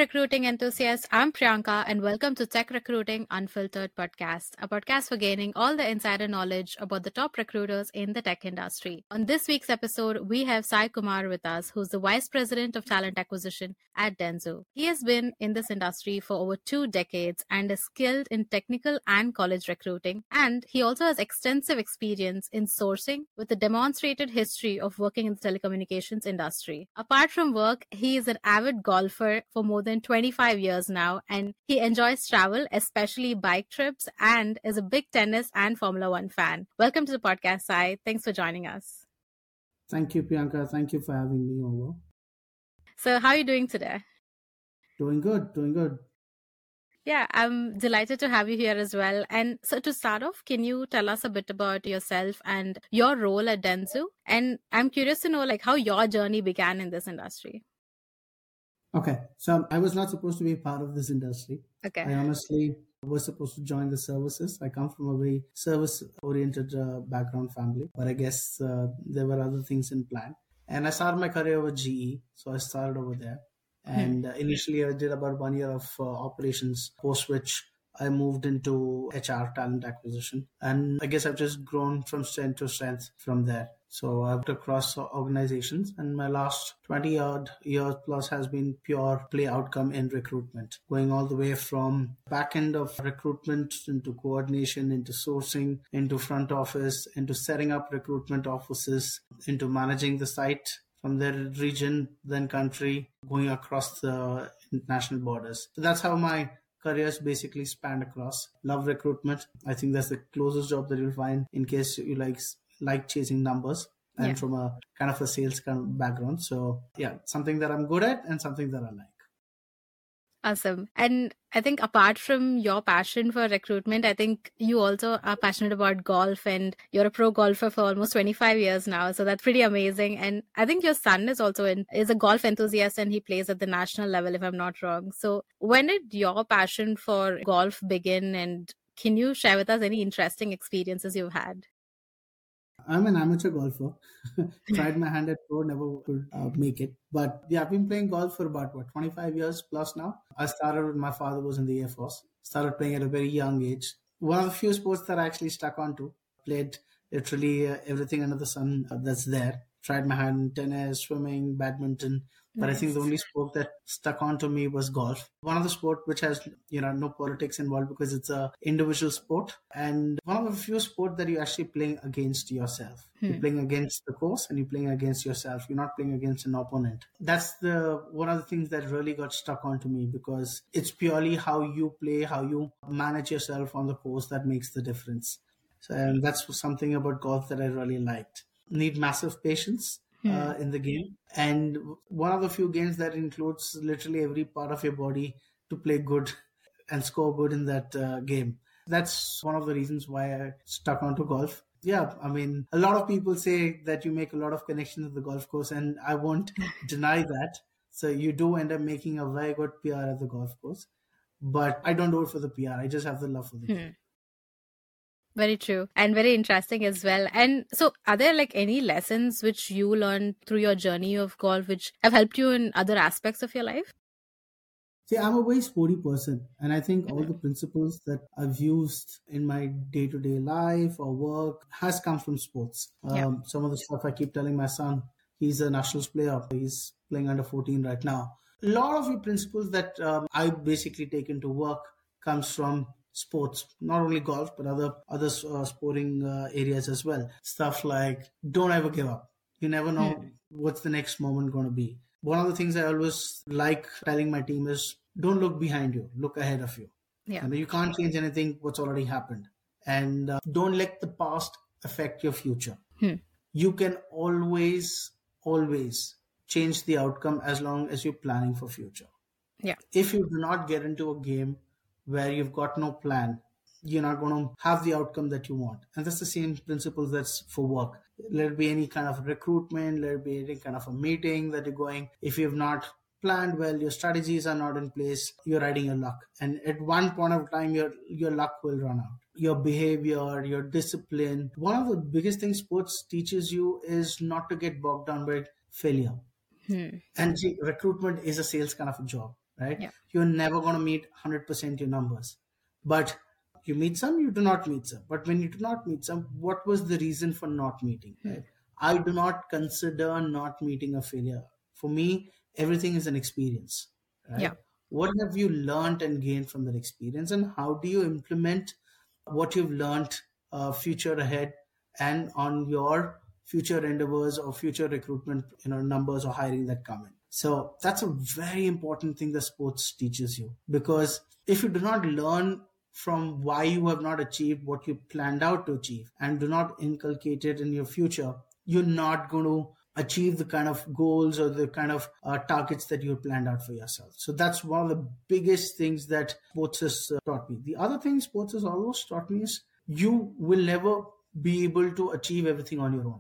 recruiting enthusiasts. I'm Priyanka, and welcome to Tech Recruiting Unfiltered Podcast, a podcast for gaining all the insider knowledge about the top recruiters in the tech industry. On this week's episode, we have Sai Kumar with us, who's the Vice President of Talent Acquisition at Dentsu. He has been in this industry for over 2 decades and is skilled in technical and college recruiting. And he also has extensive experience in sourcing with a demonstrated history of working in the telecommunications industry. Apart from work, he is an avid golfer for more than 25 years now, and he enjoys travel, especially bike trips, and is a big tennis and Formula One fan. Welcome to the podcast, Sai. Thanks for joining us. Thank you, Priyanka. Thank you for having me over. So how are you doing today? Doing good. Yeah, I'm delighted to have you here as well. And so to start off, can you tell us a bit about yourself and your role at Dentsu? And I'm curious to know how your journey began in this industry. Okay, so I was not supposed to be part of this industry. Okay. I honestly was supposed to join the services. I come from a very service-oriented background family, but I guess there were other things in plan. And I started my career with GE, so I started over there. And initially I did about 1 year of operations, post which I moved into HR, talent acquisition. And I guess I've just grown from strength to strength from there. So I've worked across organizations, and my last 20-odd years plus has been pure play outcome in recruitment, going all the way from back end of recruitment into coordination, into sourcing, into front office, into setting up recruitment offices, into managing the site from their region, then country, going across the international borders. So that's how my careers basically spanned across. Love recruitment. I think that's the closest job that you'll find in case you like chasing numbers and from a kind of a sales kind of background. So yeah, something that I'm good at and something that I like. Awesome. And I think apart from your passion for recruitment, I think you also are passionate about golf, and you're a pro golfer for almost 25 years now. So that's pretty amazing. And I think your son is also is a golf enthusiast, and he plays at the national level, if I'm not wrong. So when did your passion for golf begin? And can you share with us any interesting experiences you've had? I'm an amateur golfer. Tried my hand at pro, never could make it. But yeah, I've been playing golf for about 25 years plus now. I started when my father was in the Air Force. Started playing at a very young age. One of the few sports that I actually stuck on to. Played literally everything under the sun that's there. Tried my hand in tennis, swimming, badminton. But I think the only sport that stuck on to me was golf. One of the sport which has, no politics involved because it's a individual sport. And one of the few sport that you're actually playing against yourself. You're playing against the course and you're playing against yourself. You're not playing against an opponent. That's one of the things that really got stuck onto me, because it's purely how you play, how you manage yourself on the course that makes the difference. So, and that's something about golf that I really liked. Need massive patience in the game, and one of the few games that includes literally every part of your body to play good and score good in that game. That's one of the reasons why I stuck onto golf. Yeah, I mean, a lot of people say that you make a lot of connections at the golf course, and I won't deny that. So you do end up making a very good PR at the golf course, but I don't do it for the PR. I just have the love for the game. Very true, and very interesting as well. And so are there any lessons which you learned through your journey of golf which have helped you in other aspects of your life? See, I'm a very sporty person, and I think all the principles that I've used in my day-to-day life or work has come from sports. Some of the stuff I keep telling my son, he's a nationals player. He's playing under 14 right now. A lot of the principles that I basically take into work comes from sports, not only golf, but other sporting areas as well. Stuff like don't ever give up. You never know what's the next moment going to be. One of the things I always like telling my team is don't look behind you, look ahead of you. Yeah. You can't change anything what's already happened. And don't let the past affect your future. You can always change the outcome as long as you're planning for future. Yeah. If you do not get into a game where you've got no plan, you're not going to have the outcome that you want. And that's the same principle that's for work. Let it be any kind of recruitment, let it be any kind of a meeting that you're going. If you've not planned well, your strategies are not in place, you're riding your luck. And at one point of time, your luck will run out. Your behavior, your discipline. One of the biggest things sports teaches you is not to get bogged down by failure. And recruitment is a sales kind of a job. right? Yeah. You're never going to meet 100% your numbers. But you meet some, you do not meet some. But when you do not meet some, what was the reason for not meeting, right? I do not consider not meeting a failure. For me, everything is an experience, Yeah. right? What have you learned and gained from that experience, and how do you implement what you've learned future ahead and on your future endeavors or future recruitment, numbers or hiring that come in. So that's a very important thing that sports teaches you, because if you do not learn from why you have not achieved what you planned out to achieve and do not inculcate it in your future, you're not going to achieve the kind of goals or the kind of targets that you planned out for yourself. So that's one of the biggest things that sports has taught me. The other thing sports has always taught me is you will never be able to achieve everything on your own.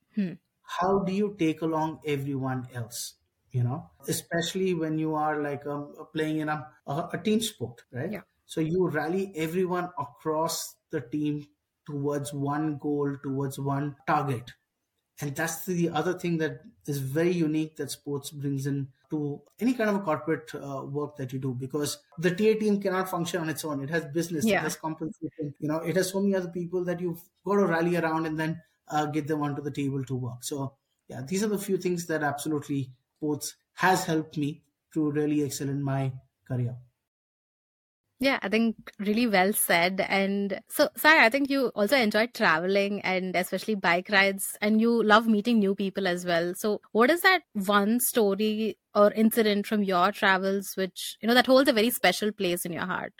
How do you take along everyone else? Especially when you are like playing in a team sport, right? Yeah. So you rally everyone across the team towards one goal, towards one target. And that's the other thing that is very unique that sports brings in to any kind of a corporate work that you do, because the TA team cannot function on its own. It has business, it Yeah. has compensation, it has so many other people that you've got to rally around and then get them onto the table to work. So yeah, these are the few things that absolutely sports has helped me to really excel in my career. Yeah, I think really well said. And so, Sai, I think you also enjoy traveling and especially bike rides, and you love meeting new people as well. So, what is that one story or incident from your travels which, that holds a very special place in your heart?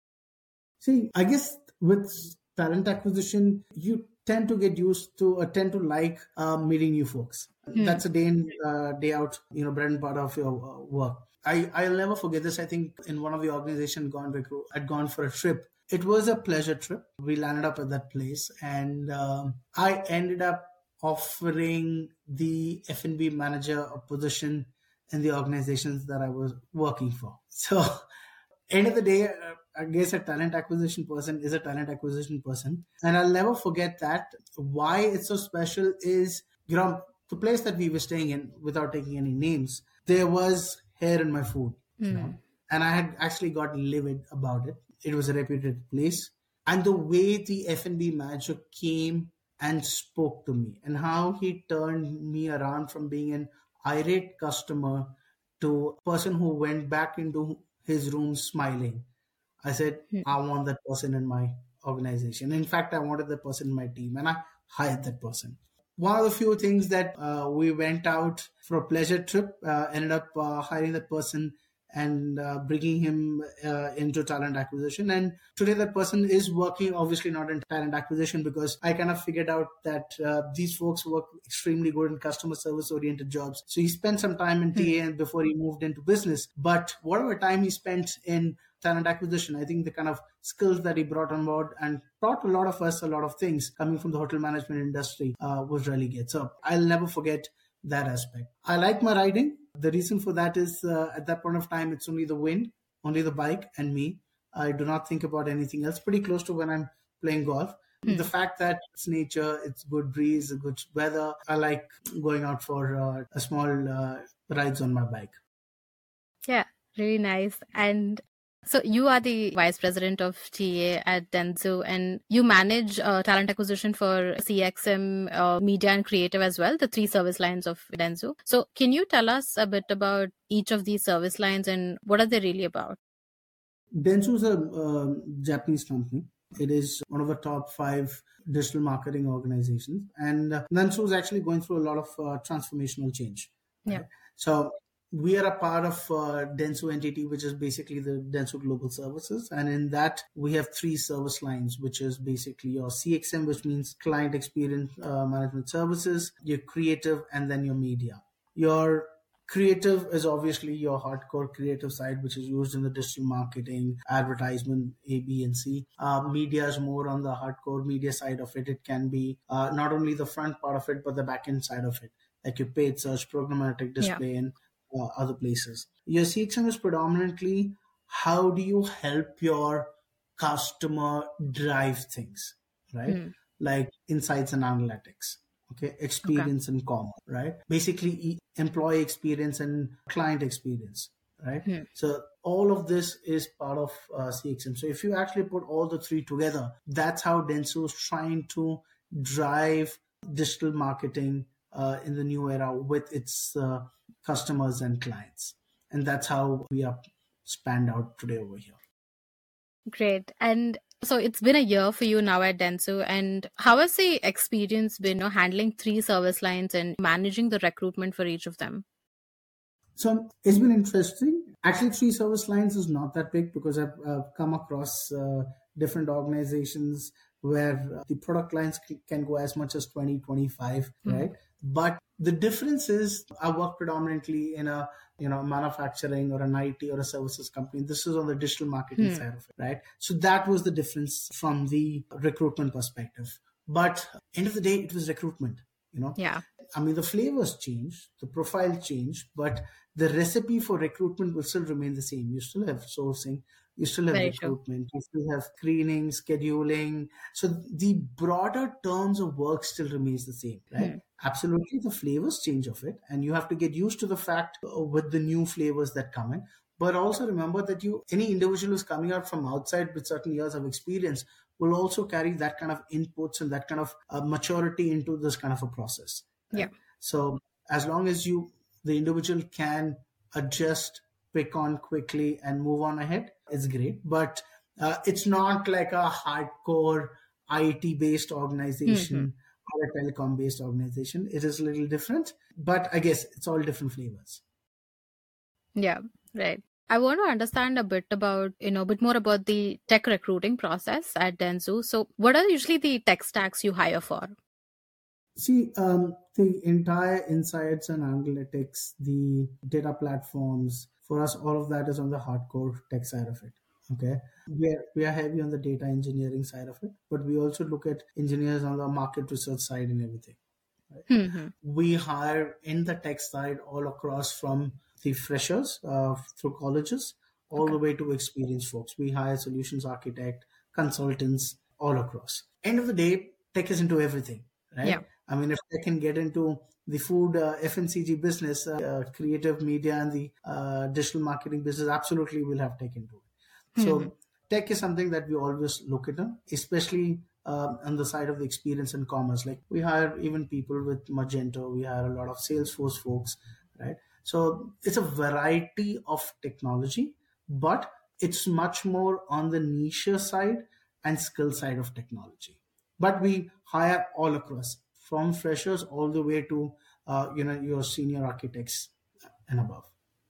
See, I guess with talent acquisition, you tend to get used to, tend to like meeting new folks. That's a day in, day out, bread and butter of your work. I'll never forget this. I think in one of the organizations I'd gone for a trip. It was a pleasure trip. We landed up at that place, and I ended up offering the F&B manager a position in the organizations that I was working for. So end of the day, I guess a talent acquisition person is a talent acquisition person. And I'll never forget that. Why it's so special is, the place that we were staying in, without taking any names, there was hair in my food, and I had actually got livid about it. It was a reputed place. And the way the F&B manager came and spoke to me, and how he turned me around from being an irate customer to a person who went back into his room smiling. I said, I want that person in my organization. In fact, I wanted that person in my team, and I hired that person. One of the few things that we went out for a pleasure trip, ended up hiring that person and bringing him into talent acquisition. And today that person is working, obviously not in talent acquisition, because I kind of figured out that these folks work extremely good in customer service oriented jobs. So he spent some time in TA before he moved into business. But whatever time he spent in talent acquisition, I think the kind of skills that he brought on board and taught a lot of us a lot of things coming from the hotel management industry was really good. So I'll never forget that aspect. I like my riding. The reason for that is at that point of time, it's only the wind, only the bike and me. I do not think about anything else. Pretty close to when I'm playing golf. The fact that it's nature, it's good breeze, good weather. I like going out for a small rides on my bike. Yeah, really nice. And so you are the vice president of TA at Dentsu, and you manage talent acquisition for CXM, media and creative as well, the 3 service lines of Dentsu. So can you tell us a bit about each of these service lines and what are they really about? Dentsu is a Japanese company. It is one of the top 5 digital marketing organizations. And Dentsu is actually going through a lot of transformational change. Right? Yeah. So we are a part of Dentsu entity, which is basically the Dentsu Global Services. And in that, we have 3 service lines, which is basically your CXM, which means Client Experience Management Services, your creative, and then your media. Your creative is obviously your hardcore creative side, which is used in the digital marketing, advertisement, A, B, and C. Media is more on the hardcore media side of it. It can be not only the front part of it, but the back end side of it, like your paid search, programmatic display, and other places. Your CXM is predominantly how do you help your customer drive things, right? Like insights and analytics. Okay, experience and commerce, right? Basically, employee experience and client experience, right? Hmm. So all of this is part of CXM. So if you actually put all the three together, that's how Dentsu is trying to drive digital marketing in the new era with its customers and clients. And that's how we are spanned out today over here. Great. And so it's been a year for you now at Dentsu. And how has the experience been, handling three service lines and managing the recruitment for each of them? So it's been interesting. Actually, three service lines is not that big because I've come across different organizations where the product lines can go as much as 20, 25, right? But the difference is I work predominantly in a manufacturing or an IT or a services company. This is on the digital marketing side of it, right? So that was the difference from the recruitment perspective. But end of the day, it was recruitment. Yeah. I mean, the flavors change, the profile changed, but the recipe for recruitment will still remain the same. You still have sourcing, you still have Very true. recruitment, you still have screening, scheduling. So the broader terms of work still remains the same, right? Absolutely, the flavors change of it, and you have to get used to the fact with the new flavors that come in. But also remember that any individual who's coming out from outside with certain years of experience will also carry that kind of inputs and that kind of maturity into this kind of a process. Right? Yeah. So as long as the individual can adjust, pick on quickly and move on ahead, it's great. But it's not like a hardcore IT based organization or a telecom based organization. It is a little different, but I guess it's all different flavors. Yeah. Right. I want to understand a bit about, a bit more about the tech recruiting process at Dentsu. So what are usually the tech stacks you hire for? See, the entire insights and analytics, the data platforms, for us, all of that is on the hardcore tech side of it. Okay. We are heavy on the data engineering side of it, but we also look at engineers on the market research side and everything. Right? We hire in the tech side all across from the freshers through colleges all the way to experienced folks. We hire solutions architect, consultants all across. End of the day, tech is into everything, right? Yeah. I mean, if they can get into the food FMCG business, creative media, and the digital marketing business, absolutely we'll have tech into it. So tech is something that we always look at, especially on the side of the experience and commerce. Like we hire even people with Magento, we hire a lot of Salesforce folks, right? So it's a variety of technology, but it's much more on the niche side and skill side of technology. But we hire all across, from freshers all the way to your senior architects and above.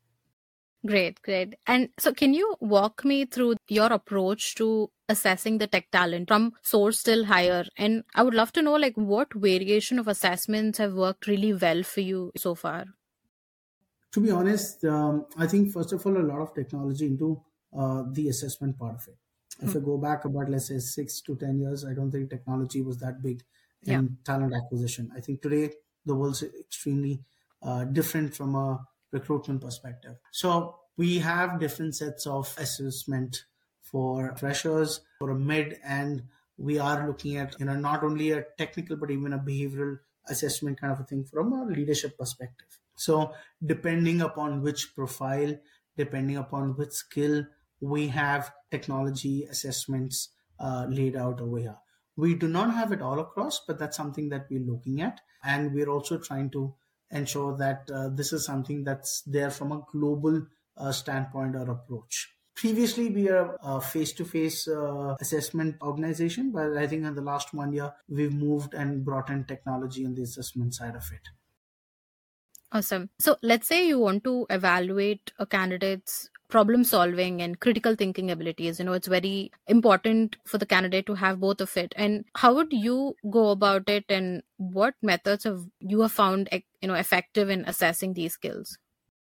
Great, great. And so can you walk me through your approach to assessing the tech talent from source till hire? And I would love to know what variation of assessments have worked really well for you so far. To be honest, I think first of all, a lot of technology into the assessment part of it. If I go back about, let's say, 6 to 10 years, I don't think technology was that big in talent acquisition. I think today the world's extremely different from a recruitment perspective. So we have different sets of assessment for freshers, for a mid, and we are looking at not only a technical but even a behavioral assessment kind of a thing from a leadership perspective. So depending upon which profile, depending upon which skill, we have technology assessments laid out over here. We do not have it all across, but that's something that we're looking at. And we're also trying to ensure that this is something that's there from a global standpoint or approach. Previously, we are a face-to-face assessment organization, but I think in the last 1 year, we've moved and brought in technology on the assessment side of it. Awesome. So let's say you want to evaluate a candidate's problem solving and critical thinking abilities. It's very important for the candidate to have both of it. And how would you go about it, and what methods have you found effective in assessing these skills?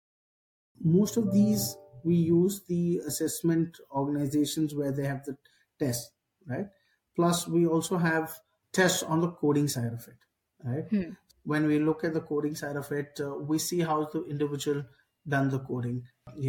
Most of these, we use the assessment organizations where they have the test, right? Plus, we also have tests on the coding side of it, right? When we look at the coding side of it, we see how the individual done the coding.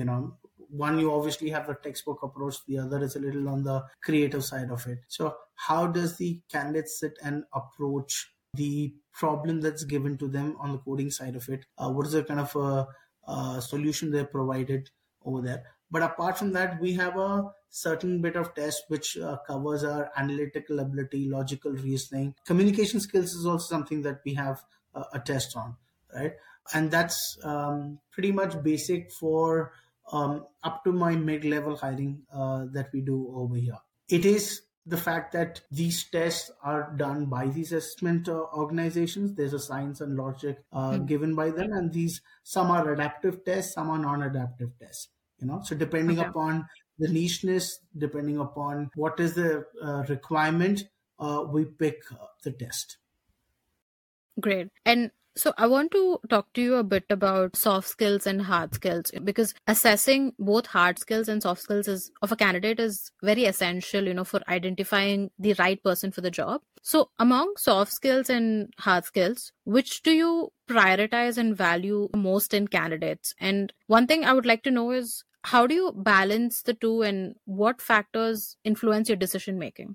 One, you obviously have the textbook approach. The other is a little on the creative side of it. So how does the candidate sit and approach the problem that's given to them on the coding side of it? What is the kind of a solution they provided? over there. But apart from that, we have a certain bit of test which covers our analytical ability, logical reasoning. Communication skills is also something that we have a test on, right? And that's pretty much basic for up to my mid-level hiring that we do over here. It is the fact that these tests are done by these assessment organizations. There's a science and logic given by them, and these some are adaptive tests, some are non-adaptive tests. So depending upon the nicheness, depending upon what is the requirement, we pick the test. Great. And so I want to talk to you a bit about soft skills and hard skills, because assessing both hard skills and soft skills of a candidate is very essential, for identifying the right person for the job. So among soft skills and hard skills, which do you prioritize and value most in candidates? And one thing I would like to know is, how do you balance the two, and what factors influence your decision making?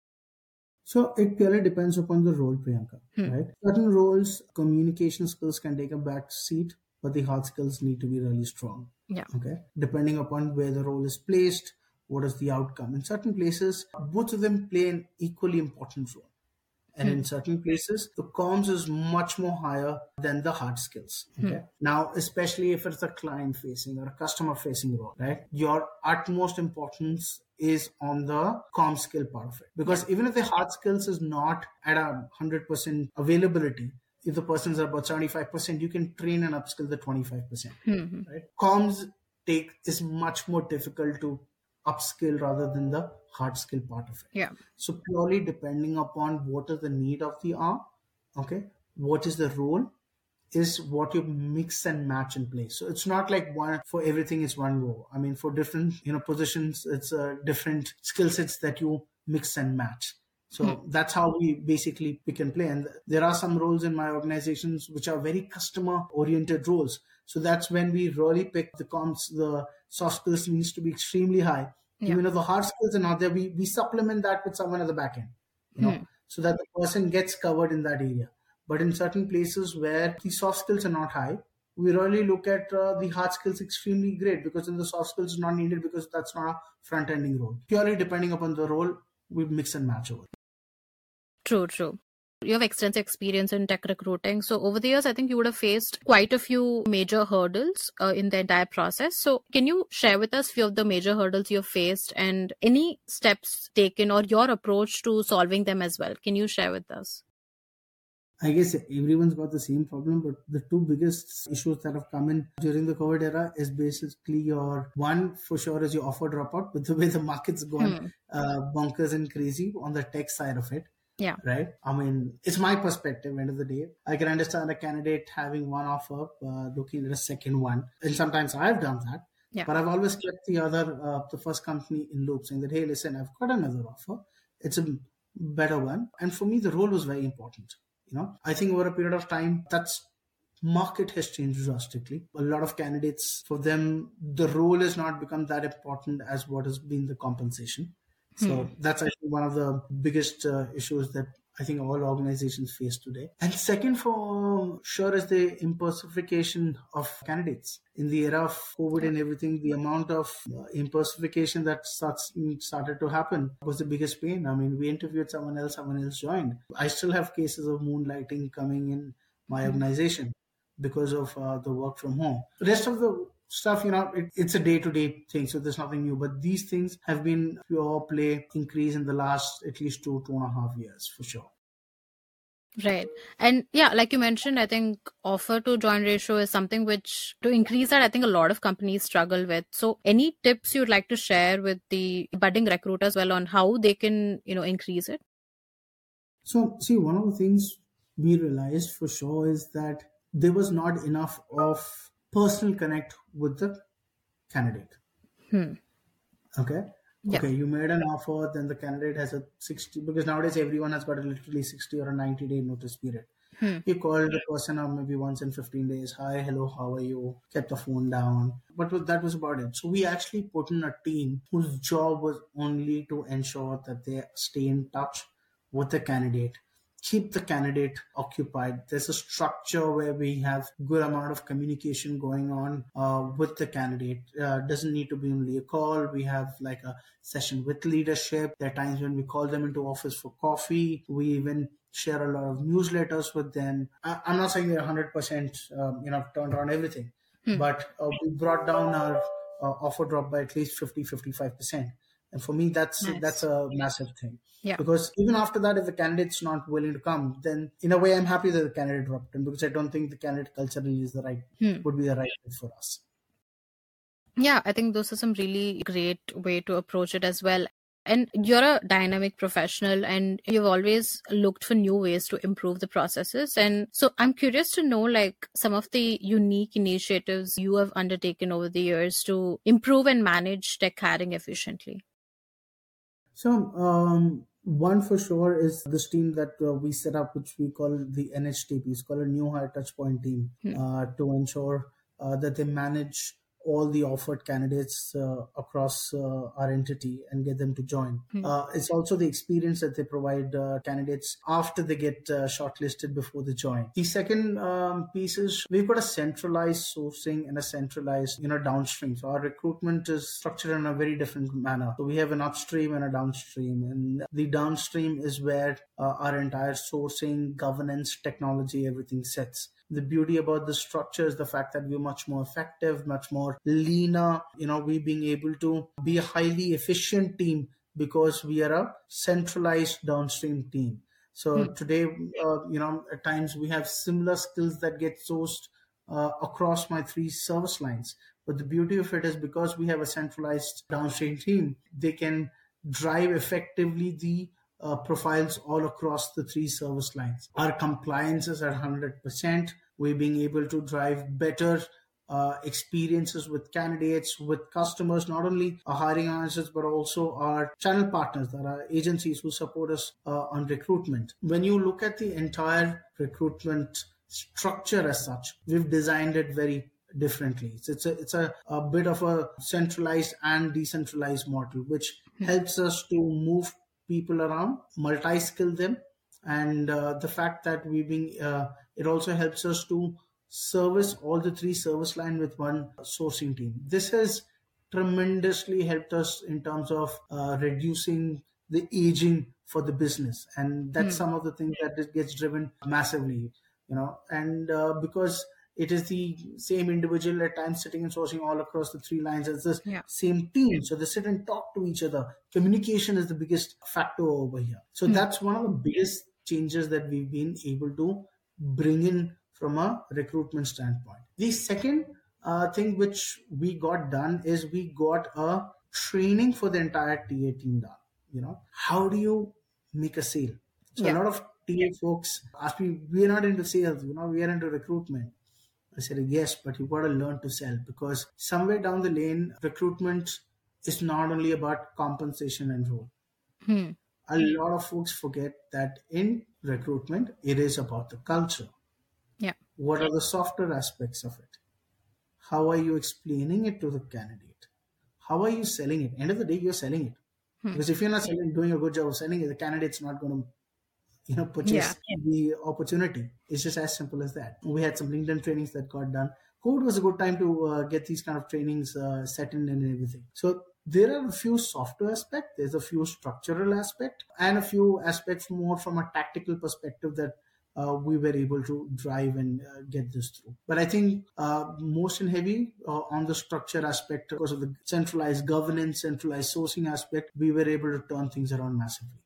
So it purely depends upon the role, Priyanka, right? Certain roles, communication skills can take a back seat, but the hard skills need to be really strong. Yeah. Okay. Depending upon where the role is placed, what is the outcome. In certain places, both of them play an equally important role. And in certain places, the comms is much more higher than the hard skills. Okay. Now, especially if it's a client facing or a customer facing role, right? Your utmost importance is on the comm skill part of it. Because even if the hard skills is not at 100% availability, if the person's about 75%, you can train and upskill the 25%. Right? Comms is much more difficult to upskill rather than the hard skill part of it. Yeah. So purely depending upon what is the need of the hour, okay, what is the role, is what you mix and match in place. So it's not like one for everything is one role. I mean, for different positions, it's different skill sets that you mix and match. So that's how we basically pick and play. And there are some roles in my organizations which are very customer oriented roles. So that's when we really pick the comms. The soft skills needs to be extremely high. Even though the hard skills are not there, we supplement that with someone at the back end, so that the person gets covered in that area. But in certain places where the soft skills are not high, we really look at the hard skills extremely great, because then the soft skills is not needed, because that's not a front-ending role. Purely depending upon the role, we mix and match over. True. You have extensive experience in tech recruiting. So over the years, I think you would have faced quite a few major hurdles in the entire process. So can you share with us few of the major hurdles you've faced and any steps taken or your approach to solving them as well? Can you share with us? I guess everyone's got the same problem, but the two biggest issues that have come in during the COVID era is basically one for sure is your offer dropout, with the way the market's gone bonkers and crazy on the tech side of it. Yeah. Right. I mean, it's my perspective. End of the day, I can understand a candidate having one offer, looking at a second one, and sometimes I've done that. Yeah. But I've always kept the first company in loop, saying that, hey, listen, I've got another offer. It's a better one, and for me, the role was very important. I think over a period of time, that's market has changed drastically. A lot of candidates, for them, the role has not become that important as what has been the compensation. So that's actually one of the biggest issues that I think all organizations face today. And second, for sure, is the impersonification of candidates. In the era of COVID and everything, the amount of impersonification that started to happen was the biggest pain. I mean, we interviewed someone else joined. I still have cases of moonlighting coming in my organization because of the work from home. The rest of the stuff, it's a day-to-day thing, so there's nothing new. But these things have been pure play increase in the last at least 2.5 years for sure. Right. And like you mentioned, I think offer to join ratio is something which, to increase that, I think a lot of companies struggle with. So any tips you'd like to share with the budding recruiters well on how they can, increase it? So see, one of the things we realized for sure is that there was not enough of personal connect with the candidate. Okay. Yeah. Okay, you made an offer, then the candidate has a 60, because nowadays everyone has got a literally 60 or a 90-day notice period. You called the person up maybe once in 15 days. Hi, hello, how are you? Kept the phone down. But that was about it. So we actually put in a team whose job was only to ensure that they stay in touch with the candidate, keep the candidate occupied. There's a structure where we have good amount of communication going on with the candidate. Doesn't need to be only a call. We have like a session with leadership. There are times when we call them into office for coffee. We even share a lot of newsletters with them. I'm not saying they're 100%, turned on everything, but we brought down our offer drop by at least 50-55%. And for me, that's Nice. a massive thing. Yeah. Because even after that, if the candidate's not willing to come, then in a way, I'm happy that the candidate dropped in, because I don't think the candidate culturally is would be the right fit for us. Yeah, I think those are some really great way to approach it as well. And you're a dynamic professional and you've always looked for new ways to improve the processes. And so I'm curious to know like some of the unique initiatives you have undertaken over the years to improve and manage tech hiring efficiently. So, one for sure is this team that we set up, which we call the NHTP. It's called a New Hire Touchpoint Team, to ensure that they manage all the offered candidates across our entity and get them to join. It's also the experience that they provide candidates after they get shortlisted before they join. The second piece is we've got a centralized sourcing and a centralized, downstream. So our recruitment is structured in a very different manner. So we have an upstream and a downstream, and the downstream is where our entire sourcing, governance, technology, everything sits. The beauty about the structure is the fact that we're much more effective, much more leaner. We being able to be a highly efficient team because we are a centralized downstream team. So today, at times we have similar skills that get sourced across my 3 service lines. But the beauty of it is because we have a centralized downstream team, they can drive effectively the profiles all across the 3 service lines. Our compliance is at 100%. We're being able to drive better experiences with candidates, with customers, not only our hiring managers, but also our channel partners, that are agencies who support us on recruitment. When you look at the entire recruitment structure as such, we've designed it very differently. It's a bit of a centralized and decentralized model, which helps us to move people around, multi-skill them, and the fact that it also helps us to service all the 3 service line with one sourcing team. This has tremendously helped us in terms of reducing the aging for the business, and that's some of the things that it gets driven massively, and because it is the same individual at times sitting and sourcing all across the 3 lines as the same team. So they sit and talk to each other. Communication is the biggest factor over here. So that's one of the biggest changes that we've been able to bring in from a recruitment standpoint. The second thing which we got done is we got a training for the entire TA team done. How do you make a sale? So a lot of TA folks ask me, we're not into sales, we are into recruitment. I said, yes, but you've got to learn to sell, because somewhere down the lane, recruitment is not only about compensation and role. A lot of folks forget that in recruitment, it is about the culture. Yeah. What are the softer aspects of it? How are you explaining it to the candidate? How are you selling it? End of the day, you're selling it. Because if you're not doing a good job of selling it, the candidate's not going to purchase the opportunity. It's just as simple as that. We had some LinkedIn trainings that got done. COVID was a good time to get these kind of trainings set in and everything. So there are a few softer aspects, there's a few structural aspects, and a few aspects more from a tactical perspective that we were able to drive and get this through. But I think most and heavy on the structure aspect, because of the centralized governance, centralized sourcing aspect, we were able to turn things around massively.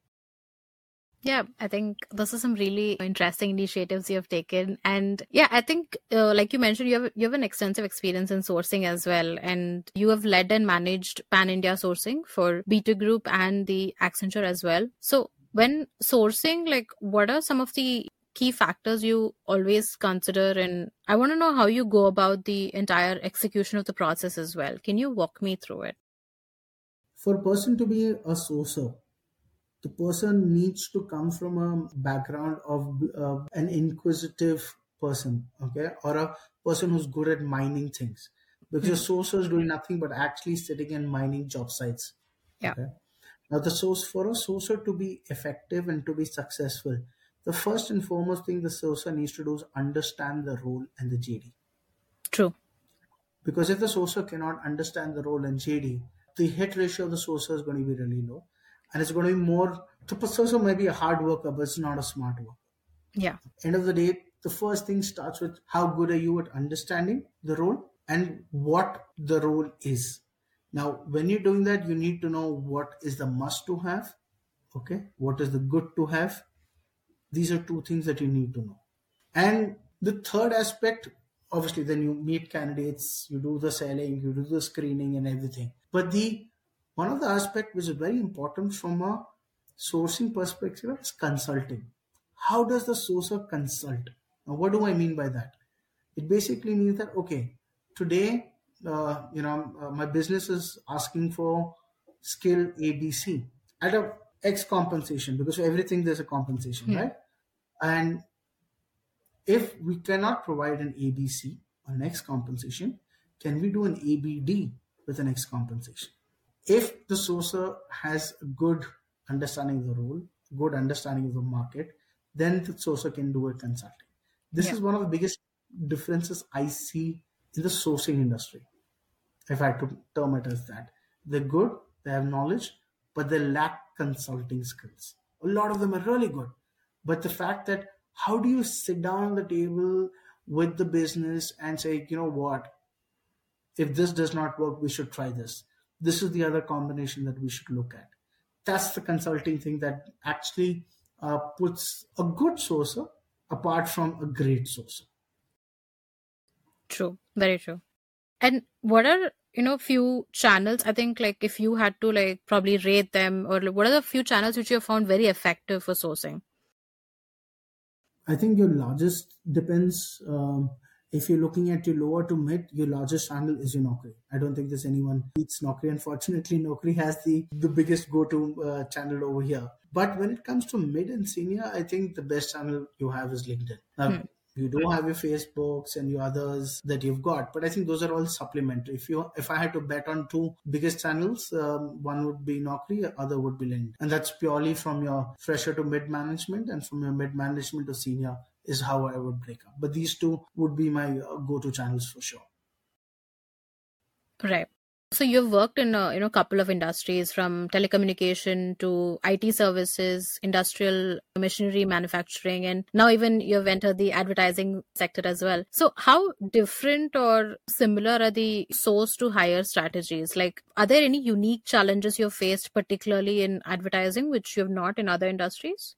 Yeah, I think this is some really interesting initiatives you have taken. And yeah, I think like you mentioned, you have an extensive experience in sourcing as well. And you have led and managed pan-India sourcing for B2 Group and the Accenture as well. So when sourcing, like what are some of the key factors you always consider? And I want to know how you go about the entire execution of the process as well. Can you walk me through it? For a person to be a sourcer, the person needs to come from a background of an inquisitive person, okay, or a person who's good at mining things. Because a sourcer is doing nothing but actually sitting and mining job sites. Yeah. Okay. Now, for a sourcer to be effective and to be successful, the first and foremost thing the sourcer needs to do is understand the role and the JD. True. Because if the sourcer cannot understand the role and JD, the hit ratio of the sourcer is going to be really low. And it's going to be more, the sourcer may be a hard worker, but it's not a smart worker. Yeah. End of the day, the first thing starts with how good are you at understanding the role and what the role is. Now, when you're doing that, you need to know what is the must to have, okay? What is the good to have? These are two things that you need to know. And the third aspect, obviously, then you meet candidates, you do the selling, you do the screening and everything. But one of the aspects which is very important from a sourcing perspective is consulting. How does the sourcer consult? Now, what do I mean by that? It basically means that, okay, today, my business is asking for skill ABC at a X compensation, because for everything there's a compensation, right? And if we cannot provide an ABC on X compensation, can we do an ABD with an X compensation? If the sourcer has a good understanding of the role, good understanding of the market, then the sourcer can do a consulting. This is one of the biggest differences I see in the sourcing industry, if I could term it as that. They're good, they have knowledge, but they lack consulting skills. A lot of them are really good. But the fact that how do you sit down on the table with the business and say, you know what, if this does not work, we should try this. This is the other combination that we should look at. That's the consulting thing that actually puts a good sourcer apart from a great sourcer. True. Very true. And what are, few channels, I think, like if you had to like probably rate them, or what are the few channels which you have found very effective for sourcing? I think your largest depends. If you're looking at your lower to mid, your largest channel is your Naukri. I don't think there's anyone beats Naukri. Unfortunately, Naukri has the biggest go-to channel over here. But when it comes to mid and senior, I think the best channel you have is LinkedIn. Now, you do have your Facebooks and your others that you've got, but I think those are all supplementary. If I had to bet on two biggest channels, one would be Naukri, other would be LinkedIn, and that's purely from your fresher to mid management, and from your mid management to senior is how I would break up. But these two would be my go-to channels for sure. Right. So you've worked in a couple of industries, from telecommunication to IT services, industrial machinery manufacturing, and now even you've entered the advertising sector as well. So how different or similar are the source to hire strategies? Like, are there any unique challenges you've faced, particularly in advertising, which you've not in other industries?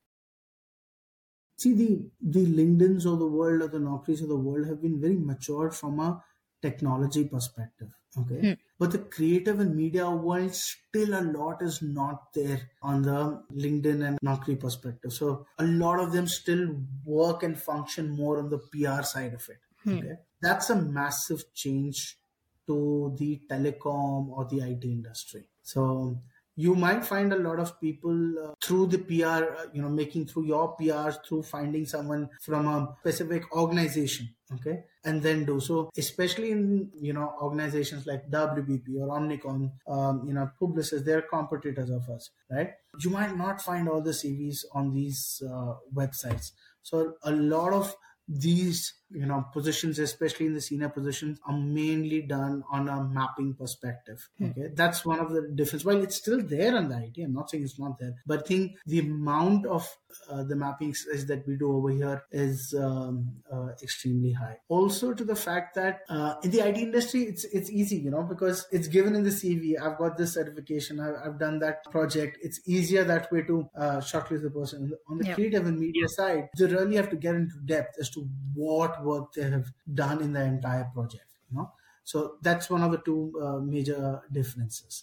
See, the LinkedIns of the world or the Naukris of the world have been very matured from a technology perspective. Okay. But the creative and media world, still a lot is not there on the LinkedIn and Naukri perspective. So a lot of them still work and function more on the PR side of it. Okay. That's a massive change to the telecom or the IT industry. So you might find a lot of people through the PR, making through your PRs, through finding someone from a specific organization, okay, and then do so, especially in, organizations like WBP or Omnicom, Publicis, they're competitors of us, right? You might not find all the CVs on these websites. So a lot of these positions, especially in the senior positions, are mainly done on a mapping perspective. Okay, that's one of the difference. While it's still there on the IT, I'm not saying it's not there, but I think the amount of the mapping exercise that we do over here is extremely high. Also, to the fact that in the IT industry, it's easy, because it's given in the CV. I've got this certification. I've done that project. It's easier that way to shortlist the person. On the creative and media side, they really have to get into depth as to what work they have done in the entire project. So that's one of the two major differences.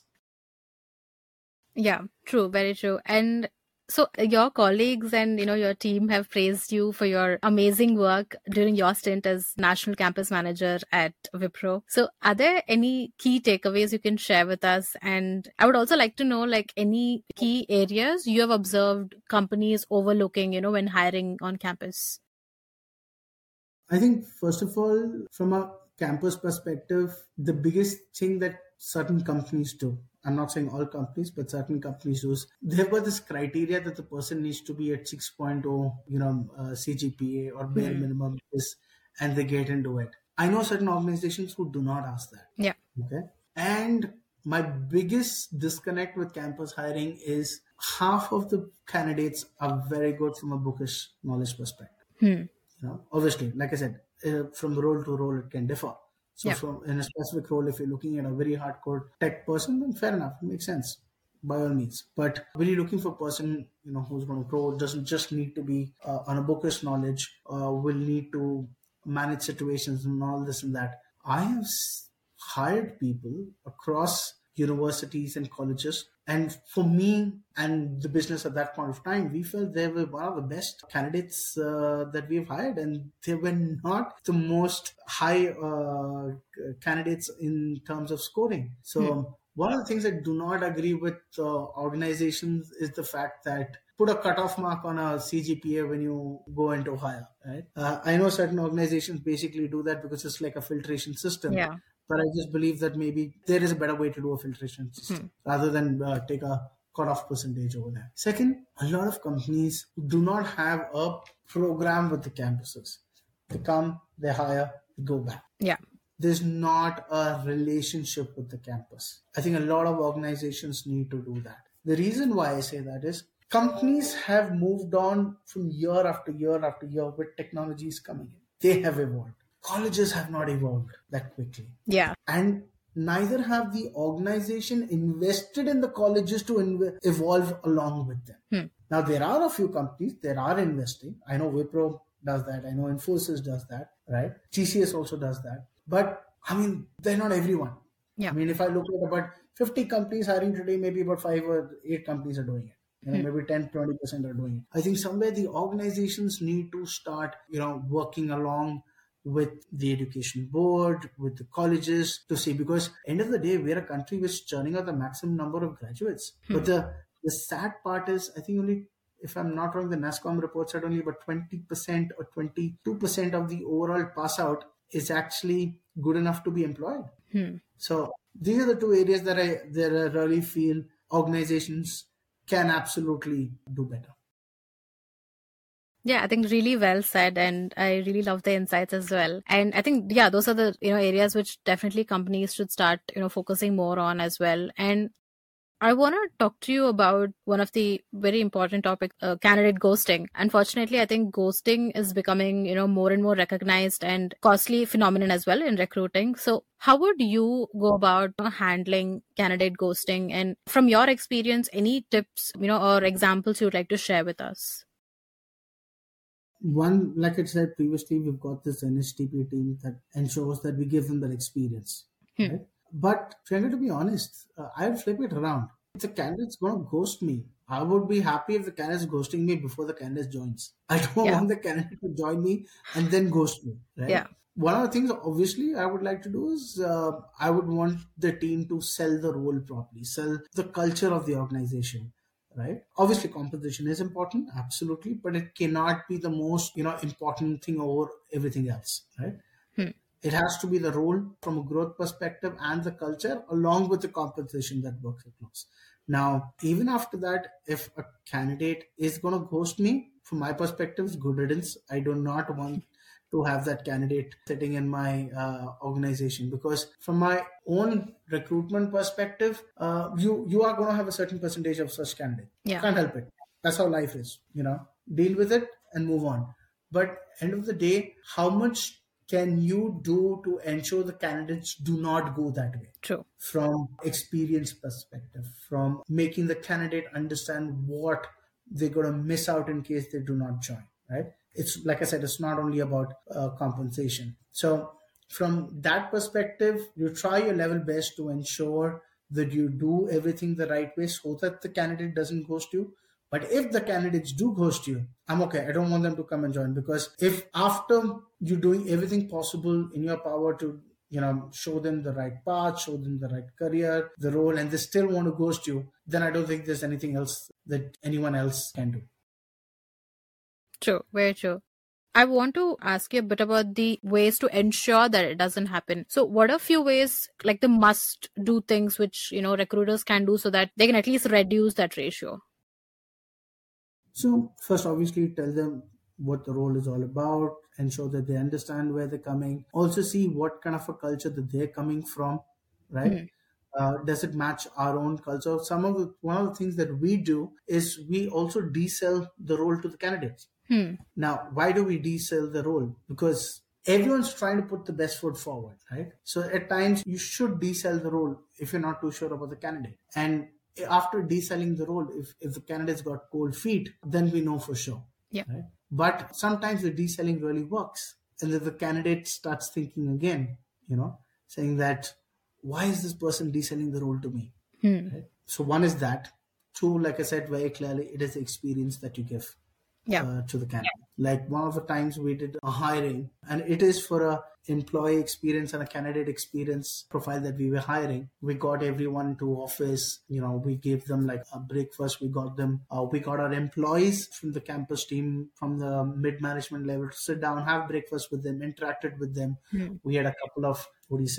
Yeah, true, very true. And so your colleagues and your team have praised you for your amazing work during your stint as National Campus Manager at Wipro. So are there any key takeaways you can share with us? And I would also like to know, like, any key areas you have observed companies overlooking, when hiring on campus. I think, first of all, from a campus perspective, the biggest thing that certain companies do, I'm not saying all companies, but certain companies use. They've got this criteria that the person needs to be at 6.0, CGPA or bare minimum is, and they get into it. I know certain organizations who do not ask that. Yeah. Okay. And my biggest disconnect with campus hiring is half of the candidates are very good from a bookish knowledge perspective. Obviously, like I said, from role to role, it can differ. So from in a specific role, if you're looking at a very hardcore tech person, then fair enough, it makes sense by all means. But when you're looking for a person, who's going to grow, doesn't just need to be on a bookish knowledge, will need to manage situations and all this and that. I have hired people across universities and colleges. And for me and the business at that point of time, we felt they were one of the best candidates that we've hired. And they were not the most high candidates in terms of scoring. So one of the things I do not agree with organizations is the fact that put a cutoff mark on a CGPA when you go into hire, right? I know certain organizations basically do that because it's like a filtration system. Yeah. But I just believe that maybe there is a better way to do a filtration system rather than take a cutoff percentage over there. Second, a lot of companies do not have a program with the campuses. They come, they hire, they go back. Yeah. There's not a relationship with the campus. I think a lot of organizations need to do that. The reason why I say that is companies have moved on from year after year after year with technologies coming in. They have evolved. Colleges have not evolved that quickly. Yeah. And neither have the organization invested in the colleges to evolve along with them. Now, there are a few companies that are investing. I know Wipro does that. I know Infosys does that, right? TCS also does that. But, they're not everyone. Yeah. If I look at about 50 companies hiring today, maybe about 5 or 8 companies are doing it. Maybe 10, 20% are doing it. I think somewhere the organizations need to start, working along with the education board, with the colleges to see, because end of the day, we're a country which is churning out the maximum number of graduates. But the sad part is, I think only, if I'm not wrong, the NASSCOM report said only about 20% or 22% of the overall pass out is actually good enough to be employed. So these are the two areas that I really feel organizations can absolutely do better. Yeah, I think really well said, and I really love the insights as well. And I think, those are the areas which definitely companies should start focusing more on as well. And I want to talk to you about one of the very important topics, candidate ghosting. Unfortunately, I think ghosting is becoming, more and more recognized and costly phenomenon as well in recruiting. So how would you go about handling candidate ghosting? And from your experience, any tips, or examples you'd like to share with us? One, like I said previously, we've got this NHTP team that ensures that we give them that experience. Right? But frankly, to be honest, I'd flip it around. If the candidate's going to ghost me, I would be happy if the candidate's ghosting me before the candidate joins. I don't want the candidate to join me and then ghost me. Right? Yeah. One of the things, obviously, I would like to do is I would want the team to sell the role properly, sell the culture of the organization. Right. Obviously, compensation is important, absolutely, but it cannot be the most, important thing over everything else. Right. It has to be the role from a growth perspective and the culture, along with the compensation that works across. Now, even after that, if a candidate is going to ghost me, from my perspective, it's good riddance. I do not want to have that candidate sitting in my organization, because from my own recruitment perspective, you are going to have a certain percentage of such candidate. Yeah. Can't help it. That's how life is. Deal with it and move on. But end of the day, how much can you do to ensure the candidates do not go that way? True. From experience perspective, from making the candidate understand what they're going to miss out in case they do not join, right? It's like I said, it's not only about compensation. So from that perspective, you try your level best to ensure that you do everything the right way so that the candidate doesn't ghost you. But if the candidates do ghost you, I'm okay. I don't want them to come and join, because if after you doing everything possible in your power to, show them the right path, show them the right career, the role, and they still want to ghost you, then I don't think there's anything else that anyone else can do. True. Very true. I want to ask you a bit about the ways to ensure that it doesn't happen. So what are few ways, like the must do things which, recruiters can do so that they can at least reduce that ratio? So first, obviously, tell them what the role is all about, ensure that they understand where they're coming. Also, see what kind of a culture that they're coming from, right? Hmm. Does it match our own culture? One of the things that we do is we also desell the role to the candidates. Hmm. Now, why do we desell the role? Because everyone's trying to put the best foot forward, right? So at times you should desell the role if you're not too sure about the candidate. And after deselling the role, if the candidate's got cold feet, then we know for sure. Yeah. Right? But sometimes the deselling really works. And then the candidate starts thinking again, saying that, why is this person deselling the role to me? Hmm. Right? So one is that. Two, like I said very clearly, it is the experience that you give Yeah. to the candidate. Like one of the times we did a hiring, and it is for a employee experience and a candidate experience profile that we were hiring. We got everyone to office. We gave them like a breakfast. We got our employees from the campus team, from the mid management level, to sit down, have breakfast with them, interacted with them. Hmm. We had a couple of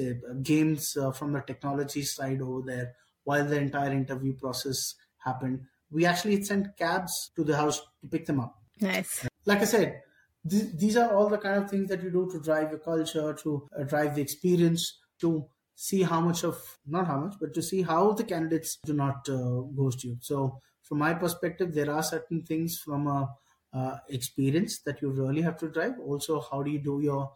games from the technology side over there while the entire interview process happened. We actually sent cabs to the house to pick them up. Nice. Like I said, these are all the kind of things that you do to drive your culture, to drive the experience, to see not how much, but to see how the candidates do not ghost you. So from my perspective, there are certain things from experience that you really have to drive. Also, how do you do your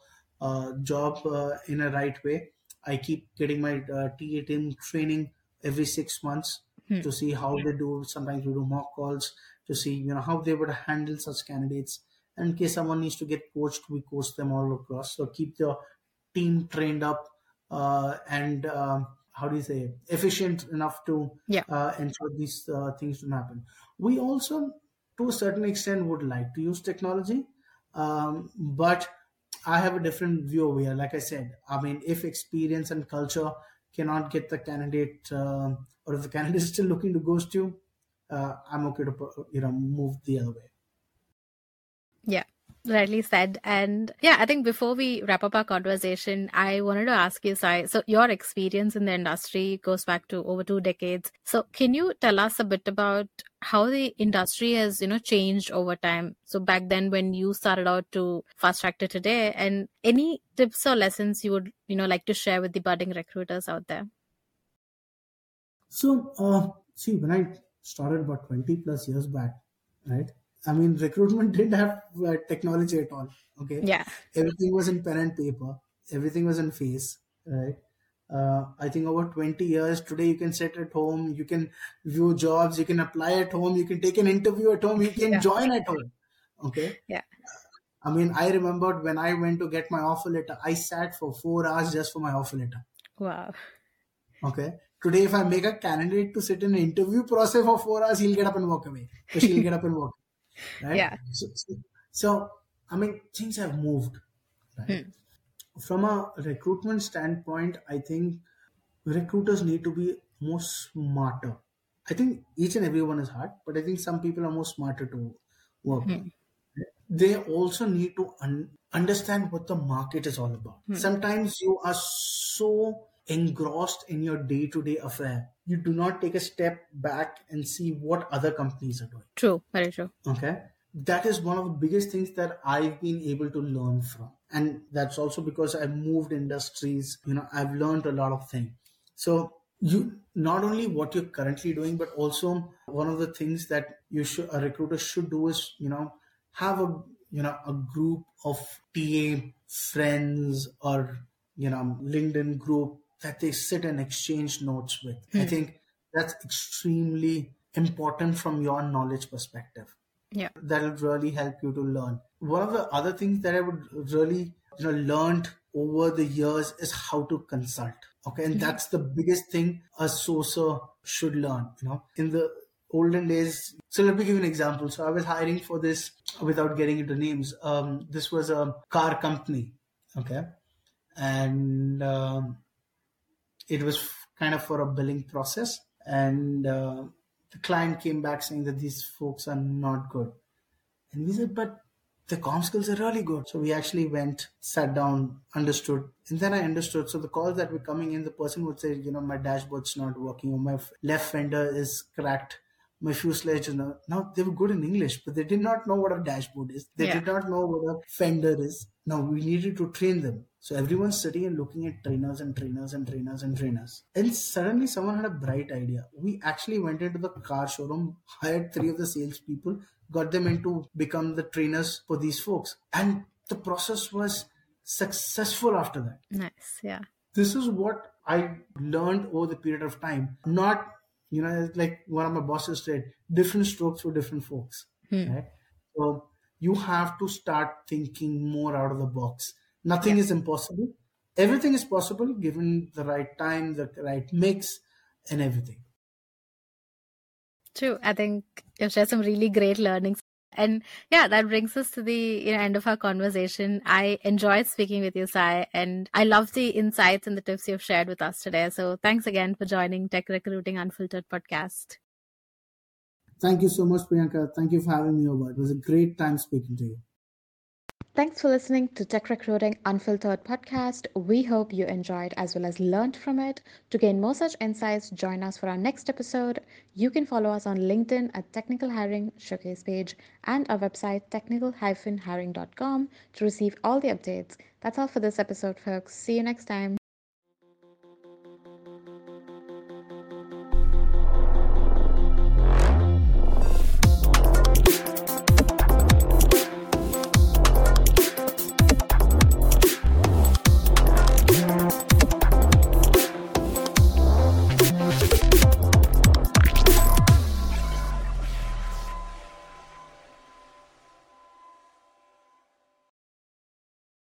job in a right way? I keep getting my TA team training every 6 months to see how they do. Sometimes we do mock calls to see how they would handle such candidates. And in case someone needs to get coached, we coach them all across. So keep the team trained up and how do you say efficient enough to Yeah. ensure these things don't happen. We also, to a certain extent, would like to use technology, but I have a different view over here. Like I said, I mean, if experience and culture cannot get the candidate, or if the candidate is still looking to ghost you, I'm okay to move the other way. Yeah, rightly said. And yeah, I think before we wrap up our conversation, I wanted to ask you, Sai, so your experience in the industry goes back to over 2 decades. So can you tell us a bit about how the industry has, changed over time? So back then when you started out to fast track to today, and any tips or lessons you would, like to share with the budding recruiters out there? So, see, when I started about 20 plus years back, right? I mean, recruitment didn't have technology at all. Okay. Yeah. Everything was in pen and paper. Everything was in face, right? I think over 20 years today, you can sit at home, you can view jobs, you can apply at home, you can take an interview at home, you can join at home. Okay. Yeah. I mean, I remembered when I went to get my offer letter, I sat for 4 hours just for my offer letter. Wow. Okay. Today, if I make a candidate to sit in an interview process for 4 hours, he'll get up and walk away. So she'll get up and walk. Right? Yeah. So, I mean, things have moved. Right? From a recruitment standpoint, I think recruiters need to be more smarter. I think each and everyone is hard, but I think some people are more smarter to work with. They also need to understand what the market is all about. Sometimes you are so engrossed in your day-to-day affair, you do not take a step back and see what other companies are doing. True. Very true. Okay. That is one of the biggest things that I've been able to learn from. And that's also because I've moved industries, I've learned a lot of things. So you not only what you're currently doing, but also one of the things that a recruiter should do is, have a group of TA friends or, LinkedIn group that they sit and exchange notes with. I think that's extremely important from your knowledge perspective. Yeah. That'll really help you to learn. One of the other things that I would really, learned over the years is how to consult. Okay. And that's the biggest thing a sourcer should learn, in the olden days. So let me give you an example. So I was hiring for this without getting into names. This was a car company. Okay. And it was kind of for a billing process. And the client came back saying that these folks are not good. And we said, but the comm skills are really good. So we actually went, sat down, understood. And then I understood. So the calls that were coming in, the person would say, my dashboard's not working, or my left fender is cracked, my fuselage is not. Now they were good in English, but they did not know what a dashboard is. They Yeah. did not know what a fender is. Now we needed to train them. So everyone's sitting and looking at trainers and trainers and trainers and trainers. And suddenly someone had a bright idea. We actually went into the car showroom, hired 3 of the salespeople, got them into become the trainers for these folks. And the process was successful after that. Nice. Yeah. This is what I learned over the period of time. Not, like one of my bosses said, different strokes for different folks. Right? So you have to start thinking more out of the box. Nothing is impossible. Everything is possible given the right time, the right mix, and everything. True. I think you've shared some really great learnings. And yeah, that brings us to the end of our conversation. I enjoyed speaking with you, Sai, and I love the insights and the tips you've shared with us today. So thanks again for joining Tech Recruiting Unfiltered podcast. Thank you so much, Priyanka. Thank you for having me over. It was a great time speaking to you. Thanks for listening to Tech Recruiting Unfiltered podcast. We hope you enjoyed as well as learned from it. To gain more such insights, join us for our next episode. You can follow us on LinkedIn at Technical Hiring Showcase page and our website technical-hiring.com to receive all the updates. That's all for this episode, folks. See you next time.